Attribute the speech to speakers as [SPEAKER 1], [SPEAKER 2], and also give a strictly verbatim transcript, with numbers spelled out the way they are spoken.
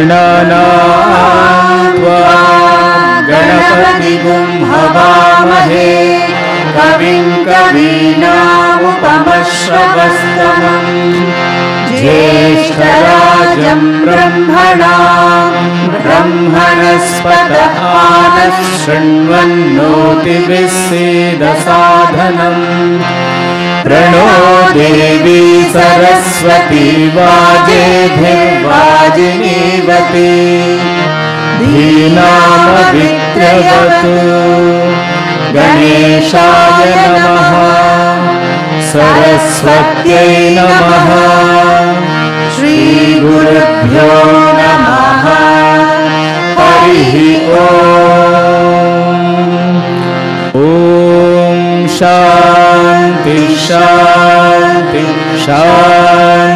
[SPEAKER 1] गणनां त्वा गणपतिगुं हवामहे कविं कवीनामुपमश्रवस्तमम् ज्येष्ठराजं ब्रह्मणां ब्रह्मणस्पतः नः शृण्वन्नोतिभिः सीदसाधनम् प्रणो देवी सरस्वती वाजेभिर्वाजिनीवती धीनामविद्रवतु गणेशाय नमः सरस्वत्यै नमः श्रीगुरुभ्यो नमः हरिः ॐ ॐ शान्ति शान्ति शान्ति